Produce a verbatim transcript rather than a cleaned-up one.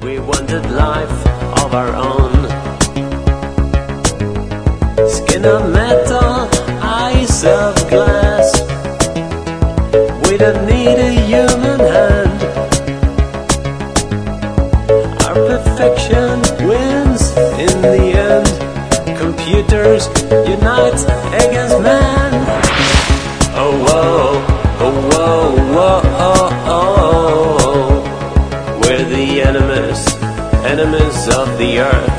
We wanted life of our own. Skin of metal, eyes of glass. We don't need a human hand. Our perfection wins in the end. Computers unite against man. Oh whoa, oh whoa, whoa, oh, oh. We're the enemies, enemies of the earth.